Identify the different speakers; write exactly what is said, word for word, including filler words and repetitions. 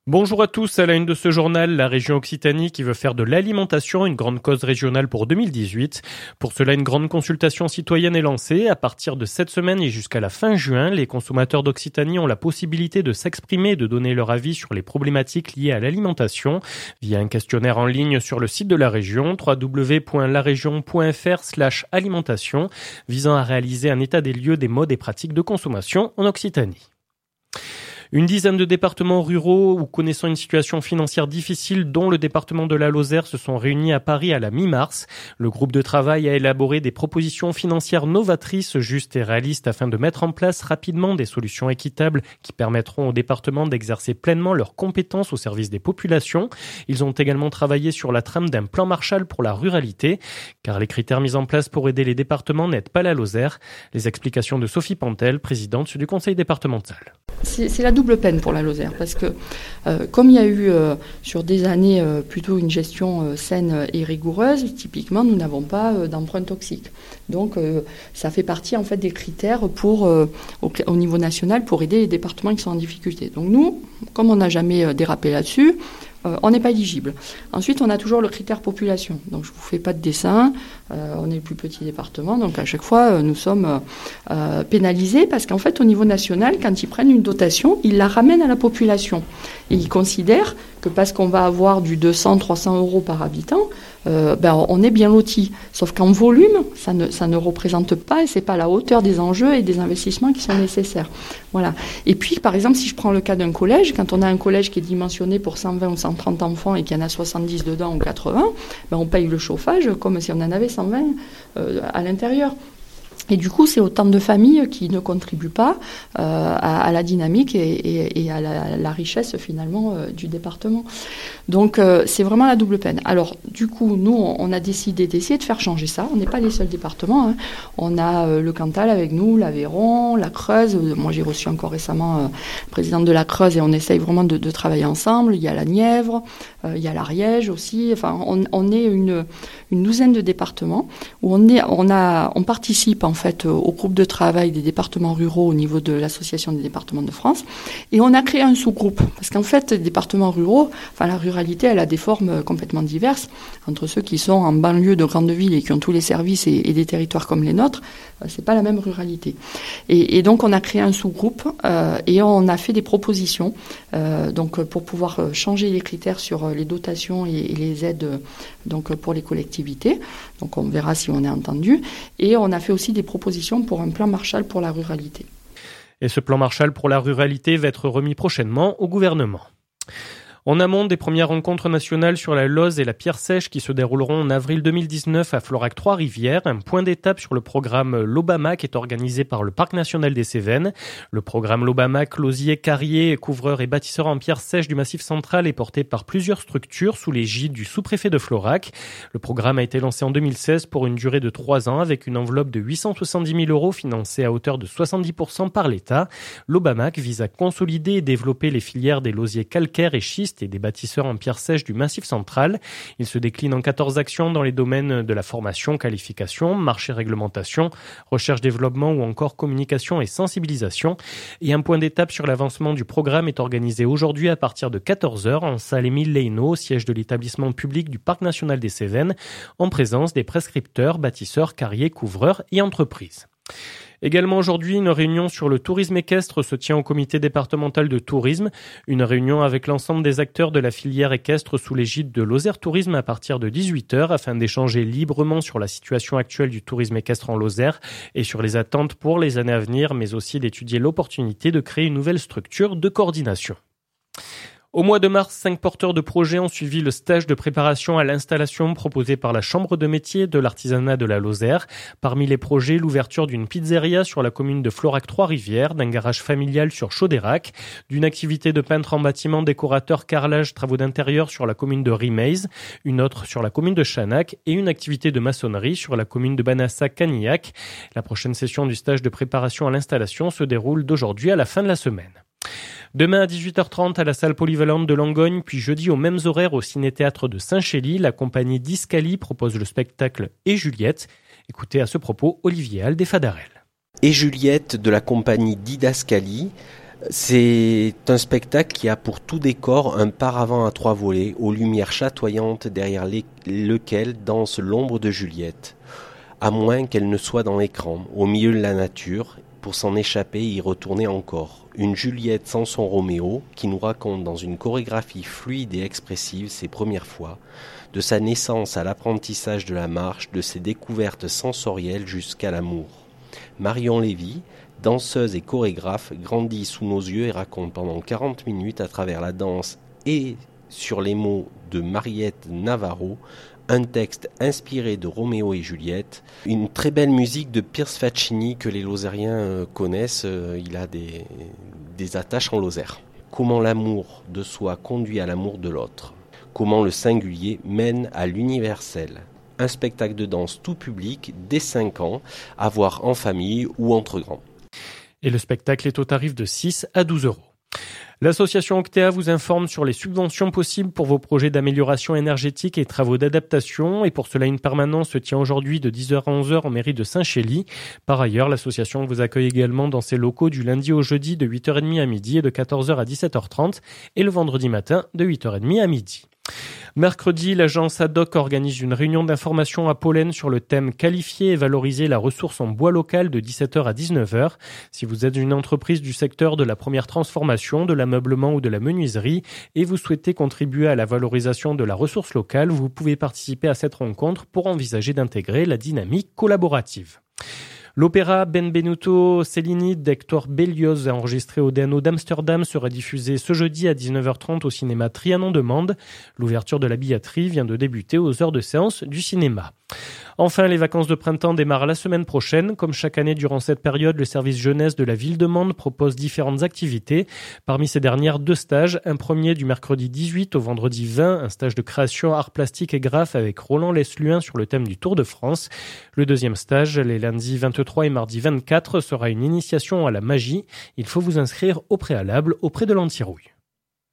Speaker 1: Bonjour à tous, à la une de ce journal, la région Occitanie qui veut faire de l'alimentation une grande cause régionale pour deux mille dix-huit. Pour cela, une grande consultation citoyenne est lancée. À partir de cette semaine et jusqu'à la fin juin, les consommateurs d'Occitanie ont la possibilité de s'exprimer et de donner leur avis sur les problématiques liées à l'alimentation via un questionnaire en ligne sur le site de la région, w w w point la région point f r slash alimentation, visant à réaliser un état des lieux des modes et pratiques de consommation en Occitanie. Une dizaine de départements ruraux ou connaissant une situation financière difficile, dont le département de la Lozère, se sont réunis à Paris à la mi-mars. Le groupe de travail a élaboré des propositions financières novatrices, justes et réalistes afin de mettre en place rapidement des solutions équitables qui permettront aux départements d'exercer pleinement leurs compétences au service des populations. Ils ont également travaillé sur la trame d'un plan Marshall pour la ruralité, car les critères mis en place pour aider les départements n'aident pas la Lozère. Les explications de Sophie Pantel, présidente du conseil départemental.
Speaker 2: C'est, c'est la double peine pour la Lozère parce que euh, comme il y a eu euh, sur des années euh, plutôt une gestion euh, saine et rigoureuse, typiquement nous n'avons pas euh, d'emprunt toxique. Donc euh, ça fait partie en fait des critères pour euh, au, au niveau national pour aider les départements qui sont en difficulté. Donc nous, comme on n'a jamais euh, dérapé là-dessus, euh, on n'est pas éligible. Ensuite, on a toujours le critère population. Donc je vous fais pas de dessin. Euh, on est le plus petit département, donc à chaque fois euh, nous sommes euh, pénalisés parce qu'en fait au niveau national, quand ils prennent une dotation, ils la ramènent à la population et ils considèrent que parce qu'on va avoir du deux cents à trois cents euros par habitant, euh, ben on est bien loti. Sauf qu'en volume, ça ne ça ne représente pas et c'est pas à la hauteur des enjeux et des investissements qui sont nécessaires. Voilà. Et puis par exemple, si je prends le cas d'un collège, quand on a un collège qui est dimensionné pour cent vingt ou cent trente enfants et qu'il y en a soixante-dix dedans ou quatre-vingts, ben on paye le chauffage comme si on en avait cent vingt euh, à l'intérieur. Et du coup, c'est autant de familles qui ne contribuent pas euh, à, à la dynamique et, et, et à la, la richesse finalement euh, du département. Donc, euh, c'est vraiment la double peine. Alors, du coup, nous, on, on a décidé d'essayer de faire changer ça. On n'est pas les seuls départements. Hein. On a euh, le Cantal avec nous, l'Aveyron, la Creuse. Moi, j'ai reçu encore récemment euh, le président de la Creuse et on essaye vraiment de, de travailler ensemble. Il y a la Nièvre, euh, il y a l'Ariège aussi. Enfin, on, on est une, une douzaine de départements où on est, on a, on participe en En fait, au groupe de travail des départements ruraux au niveau de l'Association des départements de France. Et on a créé un sous-groupe. Parce qu'en fait, les départements ruraux, enfin, la ruralité, elle a des formes complètement diverses. Entre ceux qui sont en banlieue de grandes villes et qui ont tous les services et, et des territoires comme les nôtres, euh, c'est pas la même ruralité. Et, et donc, on a créé un sous-groupe euh, et on a fait des propositions euh, donc, pour pouvoir changer les critères sur les dotations et, et les aides donc, pour les collectivités. Donc, on verra si on est entendu. Et on a fait aussi des propositions pour un plan Marshall pour la ruralité.
Speaker 1: Et ce plan Marshall pour la ruralité va être remis prochainement au gouvernement. En amont des premières rencontres nationales sur la Loze et la pierre sèche qui se dérouleront en avril deux mille dix-neuf à Florac-Trois-Rivières, un point d'étape sur le programme Lobamac est organisé par le Parc national des Cévennes. Le programme Lobamac, losier, carrier, couvreur et bâtisseur en pierre sèche du Massif central est porté par plusieurs structures sous l'égide du sous-préfet de Florac. Le programme a été lancé en deux mille seize pour une durée de trois ans avec une enveloppe de huit cent soixante-dix mille euros financée à hauteur de soixante-dix pour cent par l'État. Lobamac vise à consolider et développer les filières des losiers calcaires et schistes et des bâtisseurs en pierre sèche du Massif central. Il se décline en quatorze actions dans les domaines de la formation, qualification, marché réglementation, recherche-développement ou encore communication et sensibilisation. Et un point d'étape sur l'avancement du programme est organisé aujourd'hui à partir de quatorze heures en salle Émile Leynaud, siège de l'établissement public du Parc national des Cévennes, en présence des prescripteurs, bâtisseurs, carriers, couvreurs et entreprises. Également aujourd'hui, une réunion sur le tourisme équestre se tient au comité départemental de tourisme. Une réunion avec l'ensemble des acteurs de la filière équestre sous l'égide de Lozère Tourisme à partir de dix-huit heures afin d'échanger librement sur la situation actuelle du tourisme équestre en Lozère et sur les attentes pour les années à venir, mais aussi d'étudier l'opportunité de créer une nouvelle structure de coordination. Au mois de mars, cinq porteurs de projets ont suivi le stage de préparation à l'installation proposé par la Chambre de métier de l'artisanat de la Lozère. Parmi les projets, l'ouverture d'une pizzeria sur la commune de Florac-Trois-Rivières, d'un garage familial sur Chaudérac, d'une activité de peintre en bâtiment, décorateur, carrelage, travaux d'intérieur sur la commune de Rimeise, une autre sur la commune de Chanac et une activité de maçonnerie sur la commune de Banassa-Canillac. La prochaine session du stage de préparation à l'installation se déroule d'aujourd'hui à la fin de la semaine. Demain à dix-huit heures trente à la salle polyvalente de Langogne, puis jeudi aux mêmes horaires au ciné-théâtre de Saint-Chély, la compagnie Discali propose le spectacle Et Juliette. Écoutez à ce propos Olivier Aldé-Fadarel.
Speaker 3: Et Juliette de la compagnie Didascali C'est un spectacle qui a pour tout décor un paravent à trois volets, aux lumières chatoyantes derrière les, lequel danse l'ombre de Juliette, à moins qu'elle ne soit dans l'écran, au milieu de la nature, pour s'en échapper et y retourner encore. Une Juliette sans son Roméo, qui nous raconte dans une chorégraphie fluide et expressive ses premières fois, de sa naissance à l'apprentissage de la marche, de ses découvertes sensorielles jusqu'à l'amour. Marion Lévy, danseuse et chorégraphe, grandit sous nos yeux et raconte pendant quarante minutes à travers la danse et sur les mots de Mariette Navarro, un texte inspiré de Roméo et Juliette, une très belle musique de Piers Faccini que les Lozériens connaissent, il a des, des attaches en Lozère. Comment l'amour de soi conduit à l'amour de l'autre, comment le singulier mène à l'universel. Un spectacle de danse tout public dès cinq ans, à voir en famille ou entre grands.
Speaker 1: Et le spectacle est au tarif de six à douze euros. L'association Octea vous informe sur les subventions possibles pour vos projets d'amélioration énergétique et travaux d'adaptation. Et pour cela, une permanence se tient aujourd'hui de dix heures à onze heures en mairie de Saint-Chély. Par ailleurs, l'association vous accueille également dans ses locaux du lundi au jeudi de huit heures trente à midi et de quatorze heures à dix-sept heures trente et le vendredi matin de huit heures trente à midi. Mercredi, l'agence A D O C organise une réunion d'information à Pollen sur le thème qualifier et valoriser la ressource en bois local de dix-sept heures à dix-neuf heures. Si vous êtes une entreprise du secteur de la première transformation, de l'ameublement ou de la menuiserie et vous souhaitez contribuer à la valorisation de la ressource locale, vous pouvez participer à cette rencontre pour envisager d'intégrer la dynamique collaborative. L'opéra Benvenuto Cellini d'Hector Berlioz, enregistré au D N O d'Amsterdam, sera diffusé ce jeudi à dix-neuf heures trente au cinéma Trianon-de-Mende. L'ouverture de la billetterie vient de débuter aux heures de séance du cinéma. Enfin, les vacances de printemps démarrent la semaine prochaine. Comme chaque année durant cette période, le service jeunesse de la ville de Mende propose différentes activités. Parmi ces dernières, deux stages. Un premier du mercredi dix-huit au vendredi vingt, un stage de création art plastique et graphe avec Roland Lesluin sur le thème du Tour de France. Le deuxième stage, les lundis vingt-trois et mardi vingt-quatre, sera une initiation à la magie. Il faut vous inscrire au préalable auprès de l'Antirouille.